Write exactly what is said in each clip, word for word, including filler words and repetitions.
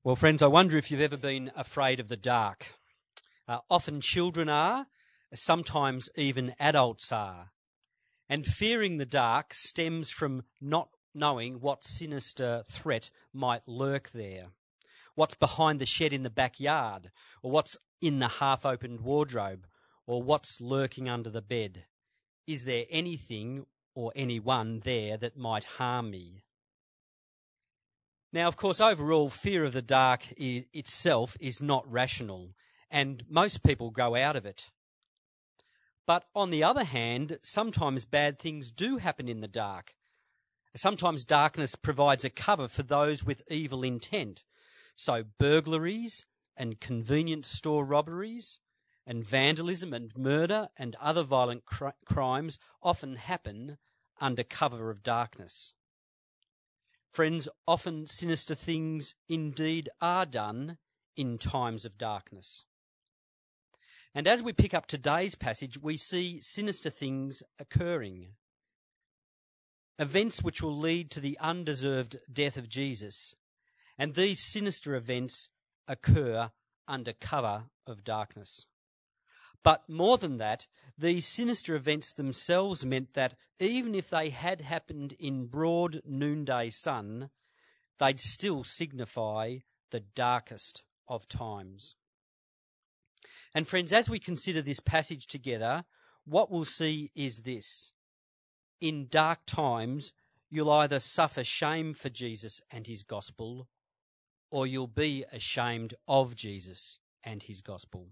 Well, friends, I wonder if you've ever been afraid of the dark. Uh, often children are, sometimes even adults are. And fearing the dark stems from not knowing what sinister threat might lurk there, what's behind the shed in the backyard, or what's in the half-opened wardrobe, or what's lurking under the bed. Is there anything or anyone there that might harm me? Now, of course, overall, fear of the dark is, itself is not rational, and most people grow out of it. But on the other hand, sometimes bad things do happen in the dark. Sometimes darkness provides a cover for those with evil intent. So burglaries and convenience store robberies and vandalism and murder and other violent cr- crimes often happen under cover of darkness. Friends, often sinister things indeed are done in times of darkness. And as we pick up today's passage, we see sinister things occurring. Events which will lead to the undeserved death of Jesus. And these sinister events occur under cover of darkness. But more than that, these sinister events themselves meant that even if they had happened in broad noonday sun, they'd still signify the darkest of times. And friends, as we consider this passage together, what we'll see is this. In dark times, you'll either suffer shame for Jesus and his gospel, or you'll be ashamed of Jesus and his gospel.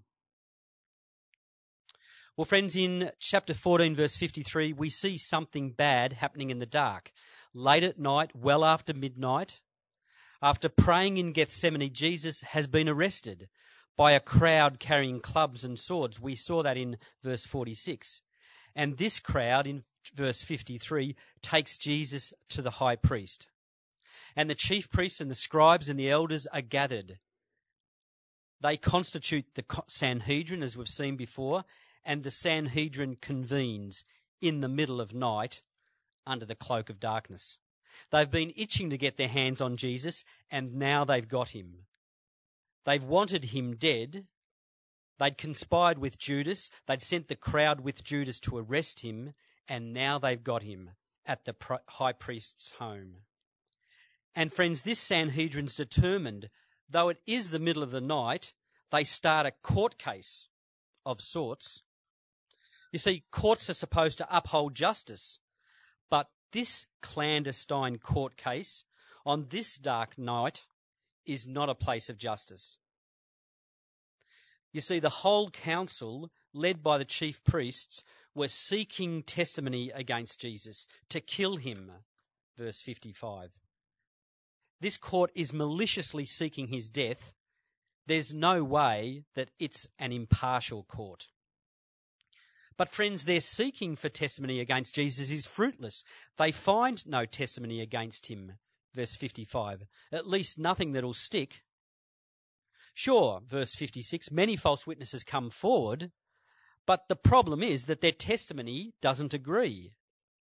Well, friends, in chapter fourteen, verse fifty-three, we see something bad happening in the dark. Late at night, well after midnight, after praying in Gethsemane, Jesus has been arrested by a crowd carrying clubs and swords. We saw that in verse forty-six. And this crowd, in verse fifty-three, takes Jesus to the high priest. And the chief priests and the scribes and the elders are gathered. They constitute the Sanhedrin, as we've seen before, and the Sanhedrin convenes in the middle of night under the cloak of darkness. They've been itching to get their hands on Jesus, and now they've got him. They've wanted him dead. They'd conspired with Judas. They'd sent the crowd with Judas to arrest him, and now they've got him at the high priest's home. And friends, this Sanhedrin's determined, though it is the middle of the night, they start a court case of sorts. You see, courts are supposed to uphold justice, but this clandestine court case on this dark night is not a place of justice. You see, the whole council, led by the chief priests, were seeking testimony against Jesus to kill him. Verse fifty-five. This court is maliciously seeking his death. There's no way that it's an impartial court. But friends, their seeking for testimony against Jesus is fruitless. They find no testimony against him. Verse fifty-five. At least nothing that'll stick. Sure, verse fifty-six, many false witnesses come forward, but the problem is that their testimony doesn't agree.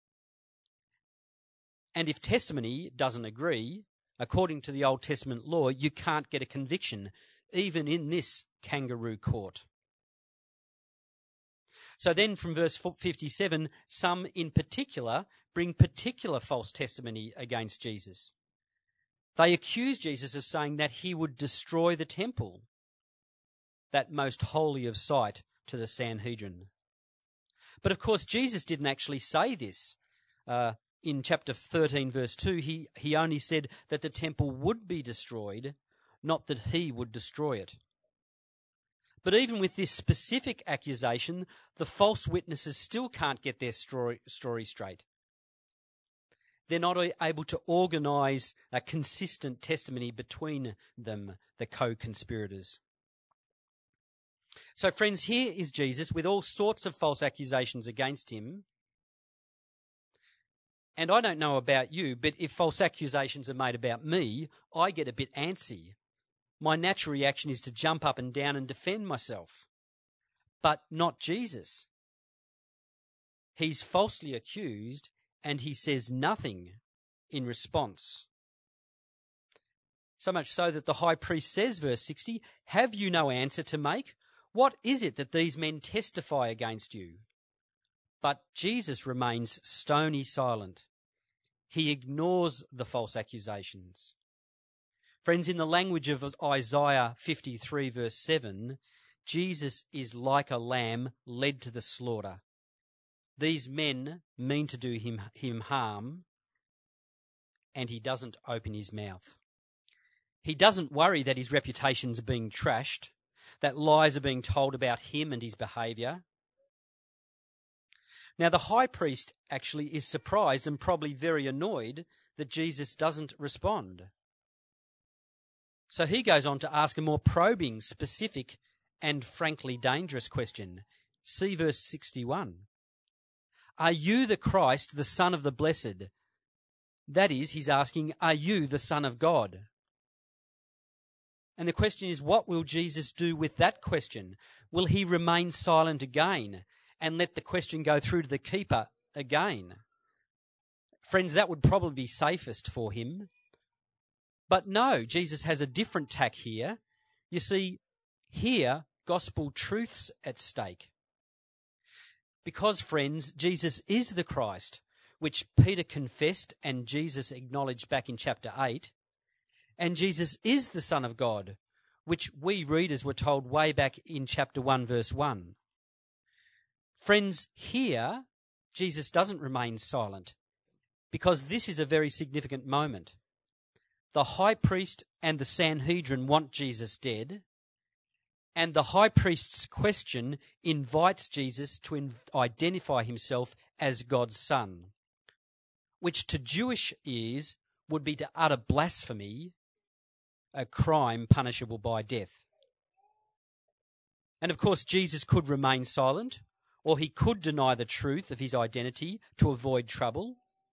And if testimony doesn't agree, according to the Old Testament law, you can't get a conviction, even in this kangaroo court. So then from verse fifty-seven, some in particular bring particular false testimony against Jesus. They accuse Jesus of saying that he would destroy the temple, that most holy of sight to the Sanhedrin. But of course, Jesus didn't actually say this. Uh, in chapter thirteen, verse two, he, he only said that the temple would be destroyed, not that he would destroy it. But even with this specific accusation, the false witnesses still can't get their story, story straight. They're not able to organise a consistent testimony between them, the co-conspirators. So friends, here is Jesus with all sorts of false accusations against him. And I don't know about you, but if false accusations are made about me, I get a bit antsy. My natural reaction is to jump up and down and defend myself. But not Jesus. He's falsely accused and he says nothing in response. So much so that the high priest says, verse sixty, "Have you no answer to make? What is it that these men testify against you?" But Jesus remains stony silent. He ignores the false accusations. Friends, in the language of Isaiah fifty-three, verse seven, Jesus is like a lamb led to the slaughter. These men mean to do him, him harm, and he doesn't open his mouth. He doesn't worry that his reputation's being trashed, that lies are being told about him and his behaviour. Now, the high priest actually is surprised and probably very annoyed that Jesus doesn't respond. So he goes on to ask a more probing, specific, and frankly dangerous question. See verse sixty-one. "Are you the Christ, the Son of the Blessed?" That is, he's asking, are you the Son of God? And the question is, what will Jesus do with that question? Will he remain silent again and let the question go through to the keeper again? Friends, that would probably be safest for him. But no, Jesus has a different tack here. You see, here, gospel truth's at stake. Because, friends, Jesus is the Christ, which Peter confessed and Jesus acknowledged back in chapter eight, and Jesus is the Son of God, which we readers were told way back in chapter one, verse one. Friends, here, Jesus doesn't remain silent, because this is a very significant moment. The high priest and the Sanhedrin want Jesus dead, and the high priest's question invites Jesus to in- identify himself as God's Son, which to Jewish ears would be to utter blasphemy, a crime punishable by death. And of course, Jesus could remain silent, or he could deny the truth of his identity to avoid trouble,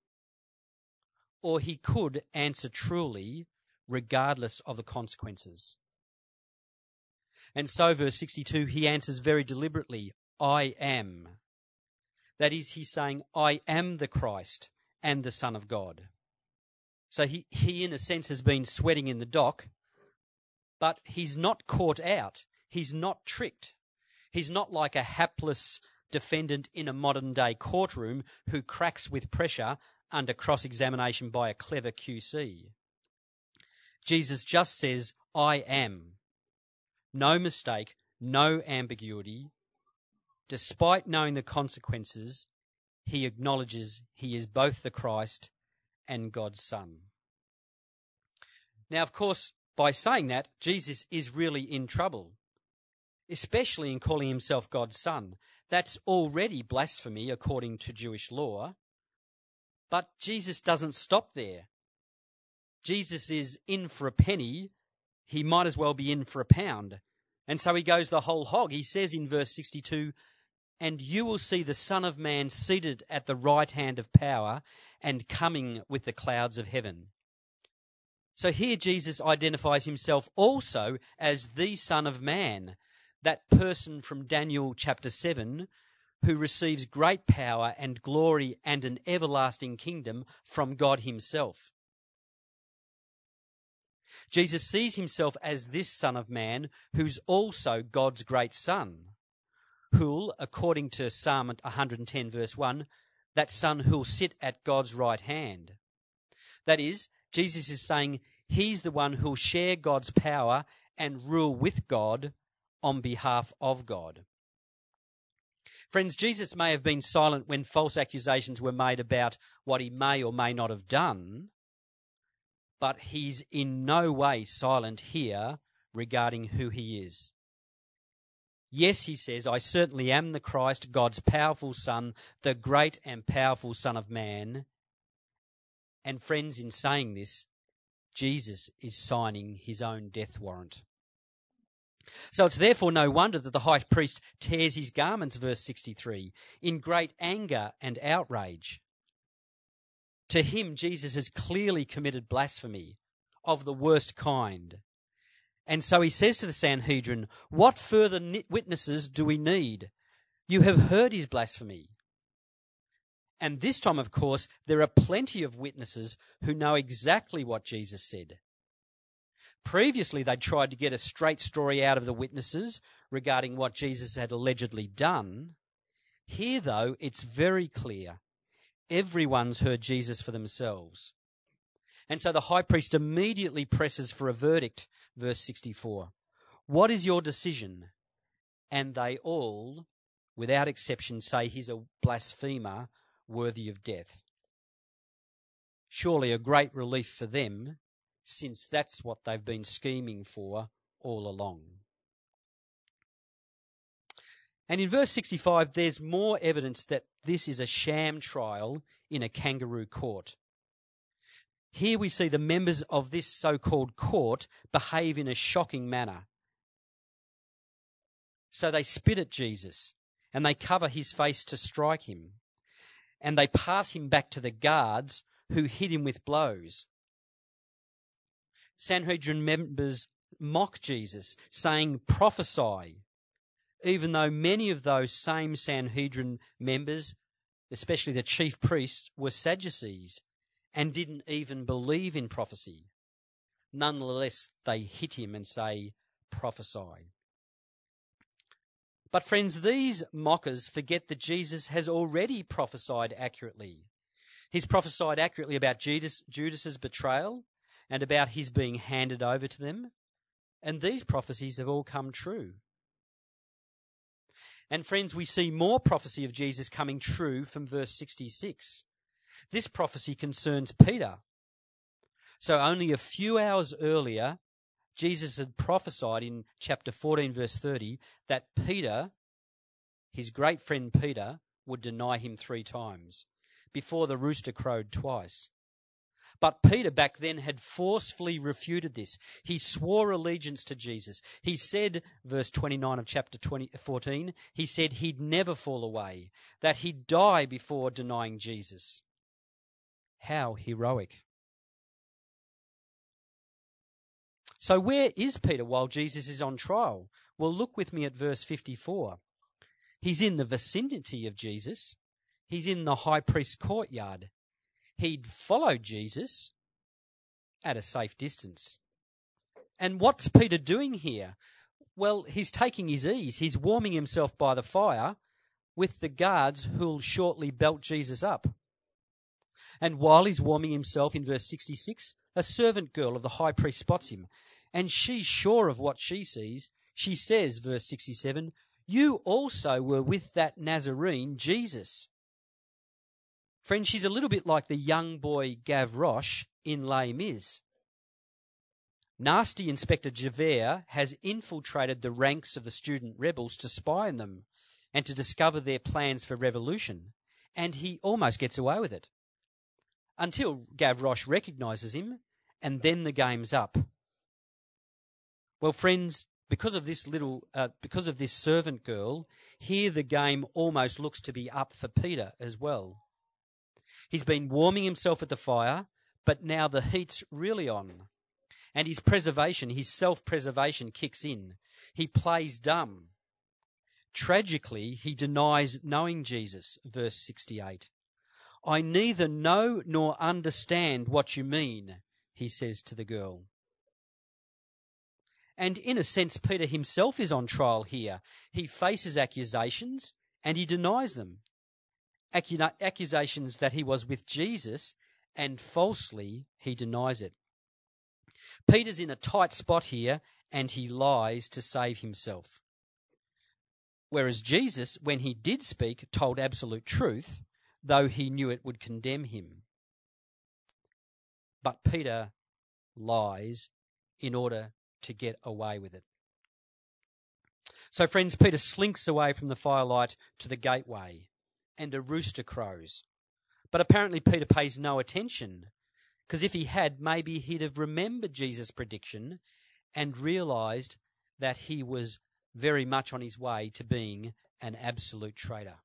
or he could answer truly, regardless of the consequences. And so, verse sixty-two, he answers very deliberately, "I am." That is, he's saying, I am the Christ and the Son of God. So he, he, in a sense, has been sweating in the dock, but he's not caught out. He's not tricked. He's not like a hapless defendant in a modern-day courtroom who cracks with pressure under cross-examination by a clever Q C. Jesus just says, I am. No mistake, no ambiguity. Despite knowing the consequences, he acknowledges he is both the Christ and God's Son. Now, of course, by saying that, Jesus is really in trouble, especially in calling himself God's Son. That's already blasphemy according to Jewish law. But Jesus doesn't stop there. Jesus is in for a penny. He might as well be in for a pound. And so he goes the whole hog. He says in verse sixty-two, "And you will see the Son of Man seated at the right hand of power and coming with the clouds of heaven." So here Jesus identifies himself also as the Son of Man, that person from Daniel chapter seven who receives great power and glory and an everlasting kingdom from God himself. Jesus sees himself as this Son of Man who's also God's great Son, who'll, according to Psalm one hundred ten verse one, that Son who'll sit at God's right hand. That is, Jesus is saying he's the one who'll share God's power and rule with God on behalf of God. Friends, Jesus may have been silent when false accusations were made about what he may or may not have done, but he's in no way silent here regarding who he is. Yes, he says, I certainly am the Christ, God's powerful Son, the great and powerful Son of Man. And friends, in saying this, Jesus is signing his own death warrant. So it's therefore no wonder that the high priest tears his garments, verse sixty-three, in great anger and outrage. To him, Jesus has clearly committed blasphemy of the worst kind. And so he says to the Sanhedrin, what further witnesses do we need? You have heard his blasphemy. And this time, of course, there are plenty of witnesses who know exactly what Jesus said. Previously, they tried to get a straight story out of the witnesses regarding what Jesus had allegedly done. Here, though, it's very clear. Everyone's heard Jesus for themselves. And so the high priest immediately presses for a verdict, verse sixty-four. What is your decision? And they all, without exception, say he's a blasphemer worthy of death. Surely a great relief for them, since that's what they've been scheming for all along. And in verse sixty-five, there's more evidence that this is a sham trial in a kangaroo court. Here we see the members of this so-called court behave in a shocking manner. So they spit at Jesus, and they cover his face to strike him, and they pass him back to the guards who hit him with blows. Sanhedrin members mock Jesus, saying, "Prophesy," even though many of those same Sanhedrin members, especially the chief priests, were Sadducees and didn't even believe in prophecy. Nonetheless, they hit him and say, "Prophesy." But friends, these mockers forget that Jesus has already prophesied accurately. He's prophesied accurately about Judas, Judas's betrayal and about his being handed over to them. And these prophecies have all come true. And friends, we see more prophecy of Jesus coming true from verse sixty-six. This prophecy concerns Peter. So only a few hours earlier, Jesus had prophesied in chapter fourteen, verse thirty, that Peter, his great friend Peter, would deny him three times before the rooster crowed twice. But Peter back then had forcefully refuted this. He swore allegiance to Jesus. He said, verse twenty-nine of chapter fourteen, he said he'd never fall away, that he'd die before denying Jesus. How heroic. So where is Peter while Jesus is on trial? Well, look with me at verse fifty-four. He's in the vicinity of Jesus. He's in the high priest's courtyard. He'd followed Jesus at a safe distance. And what's Peter doing here? Well, he's taking his ease. He's warming himself by the fire with the guards who'll shortly belt Jesus up. And while he's warming himself, in verse sixty-six, a servant girl of the high priest spots him. And she's sure of what she sees. She says, verse sixty-seven, "You also were with that Nazarene, Jesus." Friends, she's a little bit like the young boy Gavroche in Les Mis. Nasty Inspector Javert has infiltrated the ranks of the student rebels to spy on them and to discover their plans for revolution, and he almost gets away with it. Until Gavroche recognises him, and then the game's up. Well, friends, because of this little, uh, because of this servant girl, here the game almost looks to be up for Peter as well. He's been warming himself at the fire, but now the heat's really on. And his preservation, his self-preservation kicks in. He plays dumb. Tragically, he denies knowing Jesus, verse sixty-eight. "I neither know nor understand what you mean," he says to the girl. And in a sense, Peter himself is on trial here. He faces accusations and he denies them. Accu- accusations that he was with Jesus, and falsely he denies it. Peter's in a tight spot here, and he lies to save himself. Whereas Jesus, when he did speak, told absolute truth, though he knew it would condemn him. But Peter lies in order to get away with it. So friends, Peter slinks away from the firelight to the gateway, and a rooster crows. But apparently Peter pays no attention, because if he had, maybe he'd have remembered Jesus' prediction and realised that he was very much on his way to being an absolute traitor.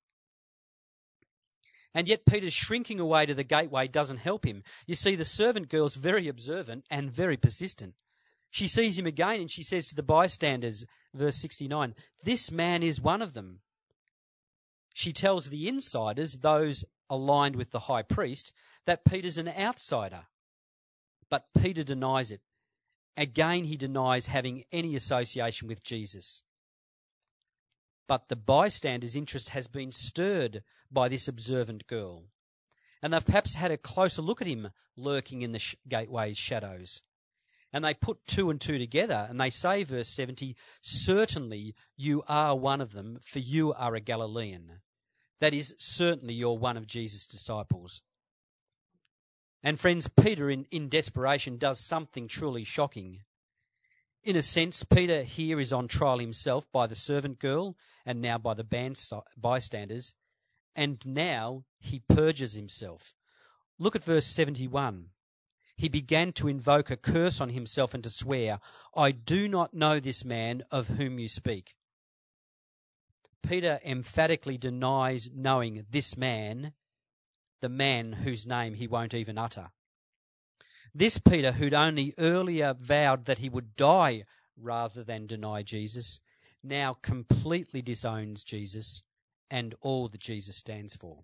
And yet Peter's shrinking away to the gateway doesn't help him. You see, the servant girl's very observant and very persistent. She sees him again and she says to the bystanders, verse sixty-nine, "This man is one of them." She tells the insiders, those aligned with the high priest, that Peter's an outsider. But Peter denies it, Again, he denies having any association with Jesus. But the bystanders' interest has been stirred by this observant girl, and they've perhaps had a closer look at him lurking in the sh- gateway's shadows. And they put two and two together, and they say, verse seventy, "Certainly you are one of them, for you are a Galilean." That is, certainly you're one of Jesus' disciples. And friends, Peter in, in desperation does something truly shocking. In a sense, Peter here is on trial himself by the servant girl and now by the bystanders, and now he purges himself. Look at verse seventy-one. He began to invoke a curse on himself and to swear, "I do not know this man of whom you speak." Peter emphatically denies knowing this man, the man whose name he won't even utter. This Peter, who'd only earlier vowed that he would die rather than deny Jesus, now completely disowns Jesus and all that Jesus stands for.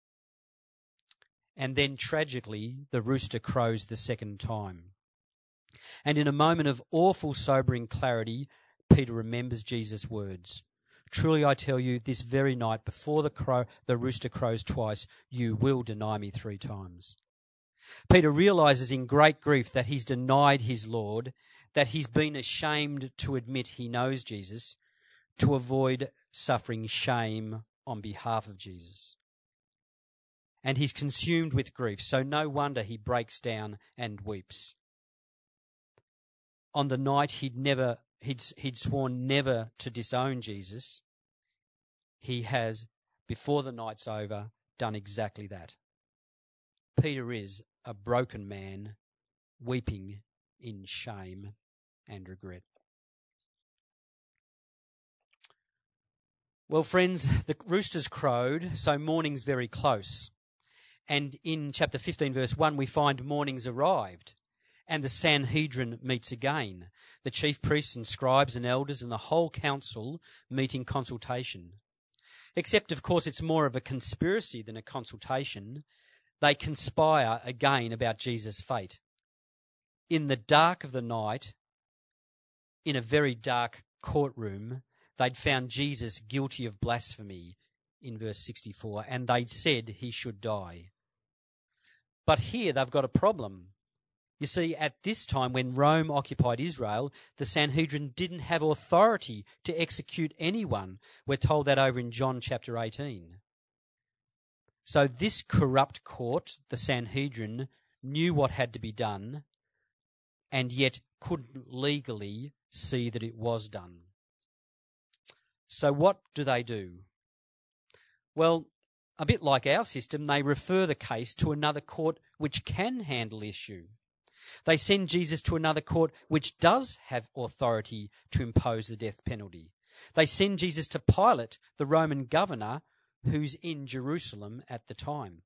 And then, tragically, the rooster crows the second time. And in a moment of awful, sobering clarity, Peter remembers Jesus' words. "Truly I tell you, this very night, before the crow, the rooster crows twice, you will deny me three times." Peter realizes in great grief that he's denied his Lord, that he's been ashamed to admit he knows Jesus, to avoid suffering shame on behalf of Jesus. And he's consumed with grief, so no wonder he breaks down and weeps. On the night he'd never he'd, he'd sworn never to disown Jesus, he has, before the night's over, done exactly that. Peter is a broken man, weeping in shame and regret. Well, friends, the rooster's crowed, so morning's very close. And in chapter fifteen, verse one, we find morning's arrived, and the Sanhedrin meets again. The chief priests and scribes and elders and the whole council meet in consultation. Except, of course, it's more of a conspiracy than a consultation. They conspire again about Jesus' fate. In the dark of the night, in a very dark courtroom, they'd found Jesus guilty of blasphemy in verse sixty-four, and they'd said he should die. But here they've got a problem. You see, at this time when Rome occupied Israel, the Sanhedrin didn't have authority to execute anyone. We're told that over in John chapter eighteen. So this corrupt court, the Sanhedrin, knew what had to be done, and yet couldn't legally see that it was done. So what do they do? Well, a bit like our system, they refer the case to another court which can handle the issue. They send Jesus to another court which does have authority to impose the death penalty. They send Jesus to Pilate, the Roman governor, who's in Jerusalem at the time.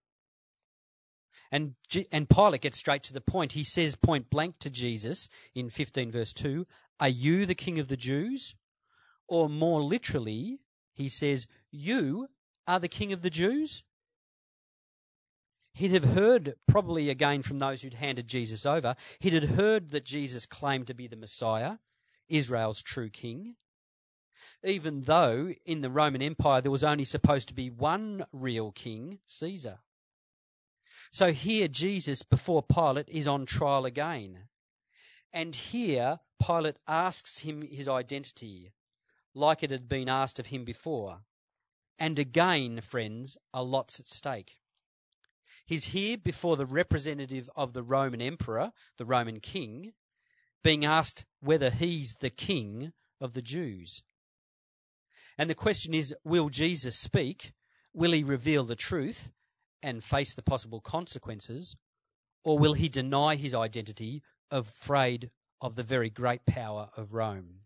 And, and Pilate gets straight to the point. He says point blank to Jesus in fifteen verse two, "Are you the king of the Jews?" Or more literally, he says, "You are the king of the Jews?" He'd have heard, probably again from those who'd handed Jesus over, he'd have heard that Jesus claimed to be the Messiah, Israel's true king, even though in the Roman Empire there was only supposed to be one real king, Caesar. So here Jesus, before Pilate, is on trial again. And here Pilate asks him his identity, like it had been asked of him before. And again, friends, a lot's at stake. He's here before the representative of the Roman emperor, the Roman king, being asked whether he's the king of the Jews. And the question is, will Jesus speak? Will he reveal the truth and face the possible consequences? Or will he deny his identity, afraid of the very great power of Rome?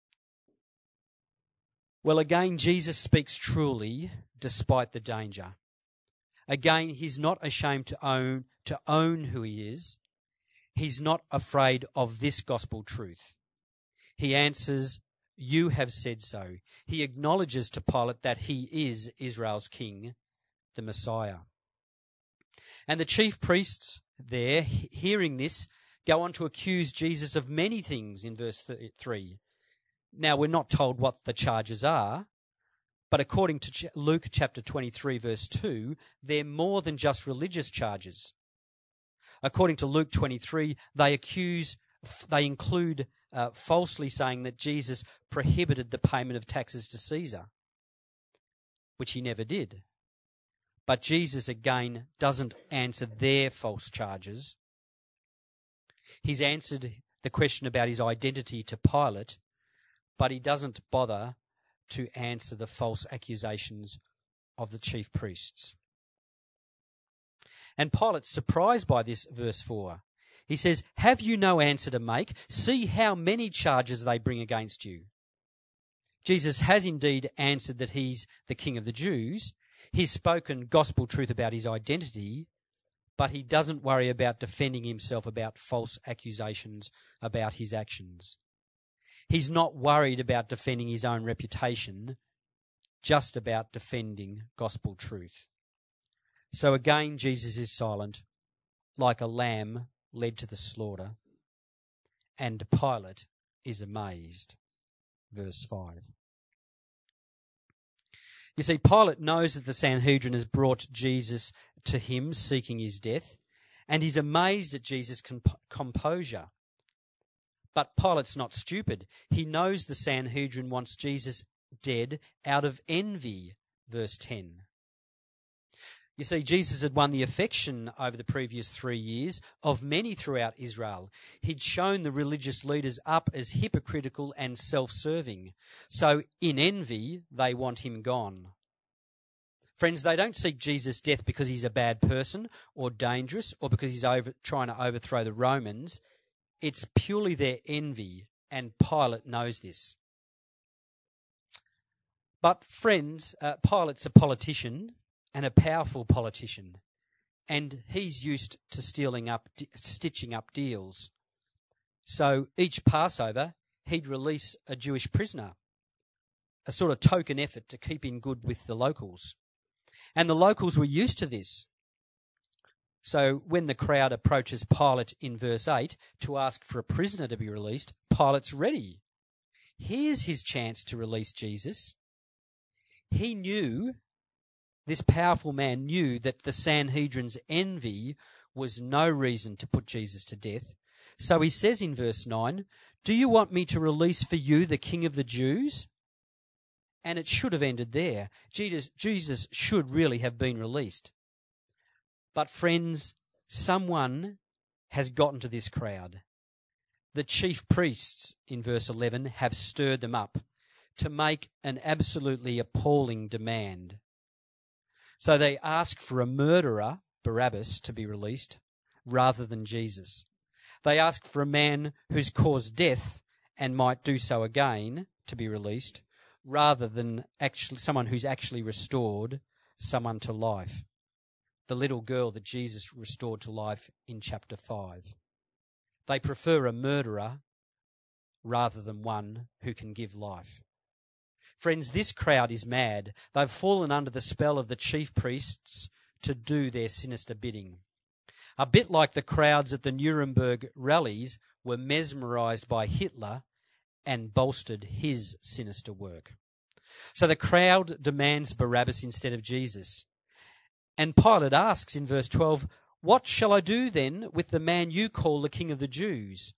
Well, again, Jesus speaks truly despite the danger. Again, he's not ashamed to own to own who he is. He's not afraid of this gospel truth. He answers, "You have said so." He acknowledges to Pilate that he is Israel's king, the Messiah. And the chief priests there, hearing this, go on to accuse Jesus of many things in verse three. Now, we're not told what the charges are, but according to Luke chapter twenty-three, verse two, they're more than just religious charges. According to Luke twenty-three, they accuse, they include uh, falsely saying that Jesus prohibited the payment of taxes to Caesar, which he never did. But Jesus, again, doesn't answer their false charges. He's answered the question about his identity to Pilate, but he doesn't bother to answer the false accusations of the chief priests. And Pilate's surprised by this, verse four. He says, "Have you no answer to make? See how many charges they bring against you." Jesus has indeed answered that he's the King of the Jews. He's spoken gospel truth about his identity, but he doesn't worry about defending himself about false accusations about his actions. He's not worried about defending his own reputation, just about defending gospel truth. So again, Jesus is silent, like a lamb led to the slaughter, and Pilate is amazed. Verse five. You see, Pilate knows that the Sanhedrin has brought Jesus to him seeking his death, and he's amazed at Jesus' comp- composure. But Pilate's not stupid. He knows the Sanhedrin wants Jesus dead out of envy, verse ten. You see, Jesus had won the affection over the previous three years of many throughout Israel. He'd shown the religious leaders up as hypocritical and self-serving. So in envy, they want him gone. Friends, they don't seek Jesus' death because he's a bad person or dangerous or because he's over, trying to overthrow the Romans. It's purely their envy, and Pilate knows this. But friends, uh, Pilate's a politician, and a powerful politician, and he's used to stealing up, stitching up deals. So each Passover, he'd release a Jewish prisoner, a sort of token effort to keep in good with the locals. And the locals were used to this. So when the crowd approaches Pilate in verse eight to ask for a prisoner to be released, Pilate's ready. Here's his chance to release Jesus. He knew, this powerful man knew that the Sanhedrin's envy was no reason to put Jesus to death. So he says in verse nine, "Do you want me to release for you the King of the Jews?" And it should have ended there. Jesus, Jesus should really have been released. But friends, someone has gotten to this crowd. The chief priests, in verse eleven, have stirred them up to make an absolutely appalling demand. So they ask for a murderer, Barabbas, to be released, rather than Jesus. They ask for a man who's caused death and might do so again to be released, rather than actually someone who's actually restored someone to life. The little girl that Jesus restored to life in chapter five. They prefer a murderer rather than one who can give life. Friends, this crowd is mad. They've fallen under the spell of the chief priests to do their sinister bidding. A bit like the crowds at the Nuremberg rallies were mesmerized by Hitler and bolstered his sinister work. So the crowd demands Barabbas instead of Jesus. And Pilate asks in verse twelve, "What shall I do then with the man you call the King of the Jews?"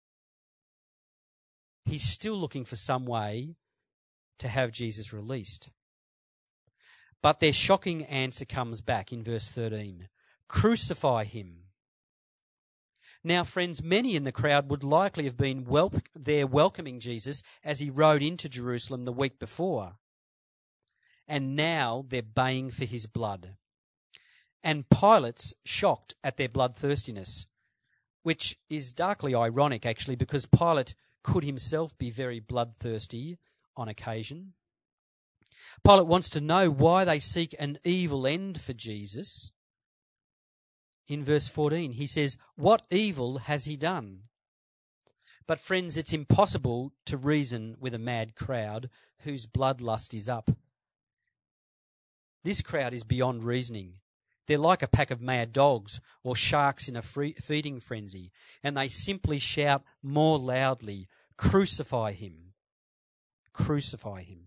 He's still looking for some way to have Jesus released. But their shocking answer comes back in verse thirteen. "Crucify him." Now, friends, many in the crowd would likely have been wel- there welcoming Jesus as he rode into Jerusalem the week before. And now they're baying for his blood. And Pilate's shocked at their bloodthirstiness, which is darkly ironic, actually, because Pilate could himself be very bloodthirsty on occasion. Pilate wants to know why they seek an evil end for Jesus. In verse fourteen, he says, "What evil has he done?" But friends, it's impossible to reason with a mad crowd whose bloodlust is up. This crowd is beyond reasoning. They're like a pack of mad dogs or sharks in a free feeding frenzy, and they simply shout more loudly, "Crucify him! Crucify him!"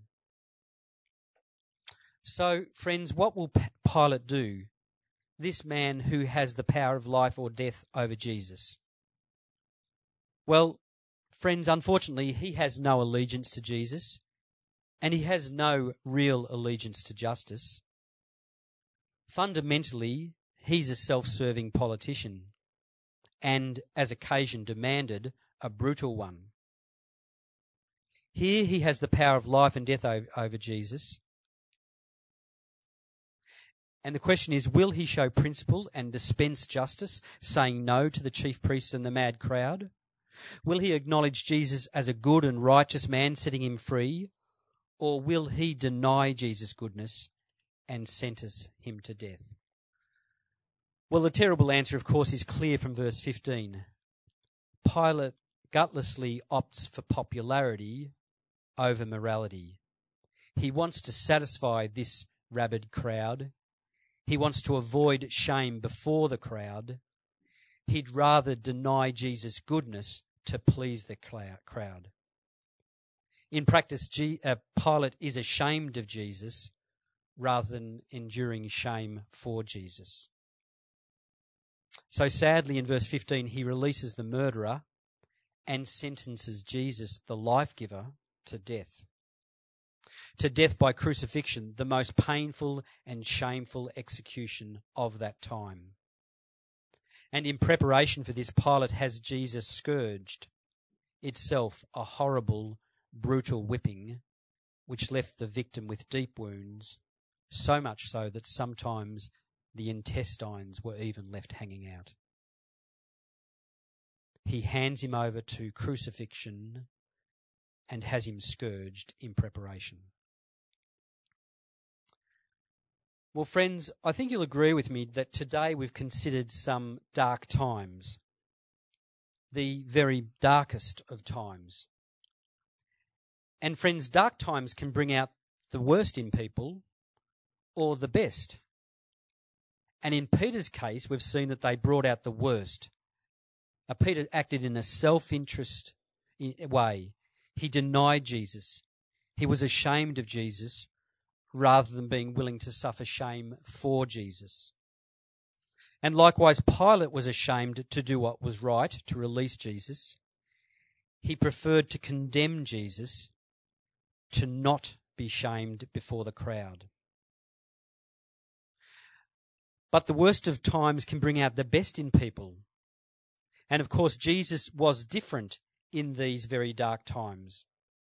So, friends, what will Pilate do? This man who has the power of life or death over Jesus. Well, friends, unfortunately, he has no allegiance to Jesus, and he has no real allegiance to justice. Fundamentally, he's a self-serving politician, and, as occasion demanded, a brutal one. Here he has the power of life and death over Jesus. And the question is, will he show principle and dispense justice, saying no to the chief priests and the mad crowd? Will he acknowledge Jesus as a good and righteous man, setting him free? Or will he deny Jesus' goodness and sentence him to death? Well, the terrible answer, of course, is clear from verse fifteen. Pilate gutlessly opts for popularity over morality. He wants to satisfy this rabid crowd. He wants to avoid shame before the crowd. He'd rather deny Jesus' goodness to please the crowd. In practice, G- uh, Pilate is ashamed of Jesus rather than enduring shame for Jesus. So sadly, in verse fifteen, he releases the murderer and sentences Jesus, the life-giver, to death. To death by crucifixion, the most painful and shameful execution of that time. And in preparation for this, Pilate has Jesus scourged, itself a horrible, brutal whipping, which left the victim with deep wounds, so much so that sometimes the intestines were even left hanging out. He hands him over to crucifixion and has him scourged in preparation. Well, friends, I think you'll agree with me that today we've considered some dark times, the very darkest of times. And friends, dark times can bring out the worst in people or the best. And in Peter's case, we've seen that they brought out the worst. Uh, Peter acted in a self-interest way. He denied Jesus. He was ashamed of Jesus rather than being willing to suffer shame for Jesus. And likewise, Pilate was ashamed to do what was right, to release Jesus. He preferred to condemn Jesus, to not be shamed before the crowd. But the worst of times can bring out the best in people. And of course, Jesus was different in these very dark times.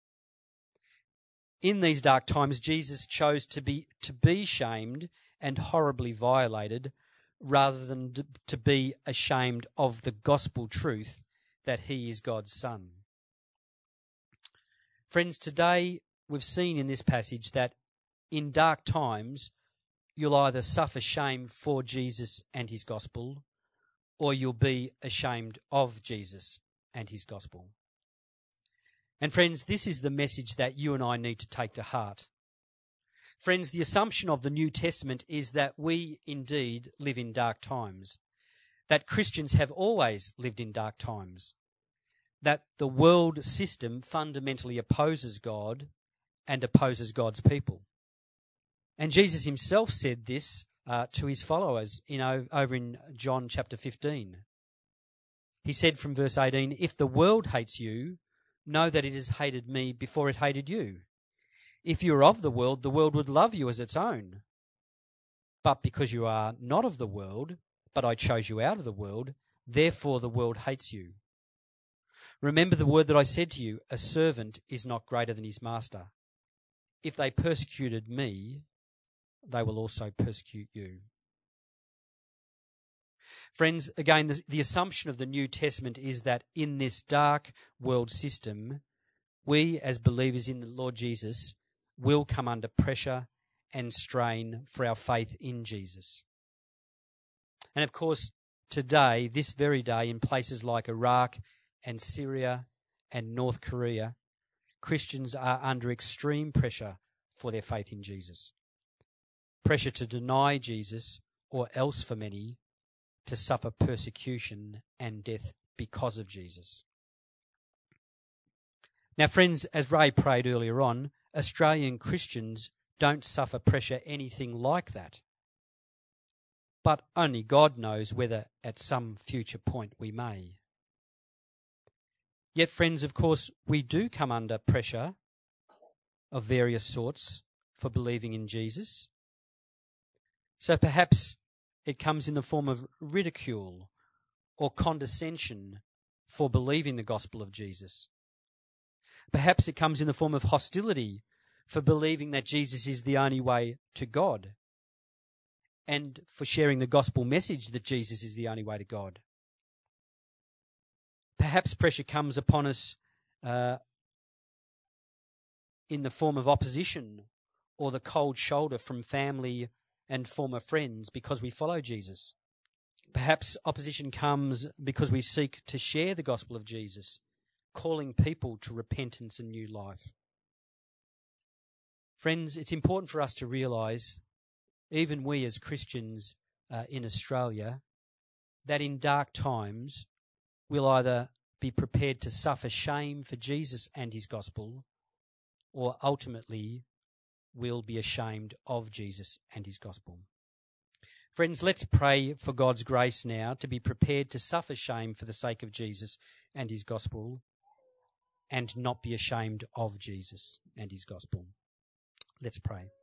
In these dark times, Jesus chose to be to be shamed and horribly violated rather than to be ashamed of the gospel truth that he is God's Son. Friends, today we've seen in this passage that in dark times you'll either suffer shame for Jesus and his gospel, or you'll be ashamed of Jesus and his gospel. And friends, this is the message that you and I need to take to heart. Friends, the assumption of the New Testament is that we indeed live in dark times, that Christians have always lived in dark times, that the world system fundamentally opposes God and opposes God's people. And Jesus himself said this uh, to his followers in, over in John chapter fifteen. He said from verse eighteen, "If the world hates you, know that it has hated me before it hated you. If you are of the world, the world would love you as its own. But because you are not of the world, but I chose you out of the world, therefore the world hates you. Remember the word that I said to you, a servant is not greater than his master. If they persecuted me, they will also persecute you." Friends, again, the, the assumption of the New Testament is that in this dark world system, we as believers in the Lord Jesus will come under pressure and strain for our faith in Jesus. And of course, today, this very day, in places like Iraq and Syria and North Korea, Christians are under extreme pressure for their faith in Jesus. Pressure to deny Jesus or else for many, to suffer persecution and death because of Jesus. Now, friends, as Ray prayed earlier on, Australian Christians don't suffer pressure anything like that. But only God knows whether at some future point we may. Yet, friends, of course, we do come under pressure of various sorts for believing in Jesus. So perhaps it comes in the form of ridicule or condescension for believing the gospel of Jesus. Perhaps it comes in the form of hostility for believing that Jesus is the only way to God, and for sharing the gospel message that Jesus is the only way to God. Perhaps pressure comes upon us uh, in the form of opposition or the cold shoulder from family and former friends because we follow Jesus. Perhaps opposition comes because we seek to share the gospel of Jesus, calling people to repentance and new life. Friends, it's important for us to realise, even we as Christians uh, in Australia, that in dark times we'll either be prepared to suffer shame for Jesus and his gospel, or ultimately we'll be ashamed of Jesus and his gospel. Friends, let's pray for God's grace now to be prepared to suffer shame for the sake of Jesus and his gospel, and not be ashamed of Jesus and his gospel. Let's pray.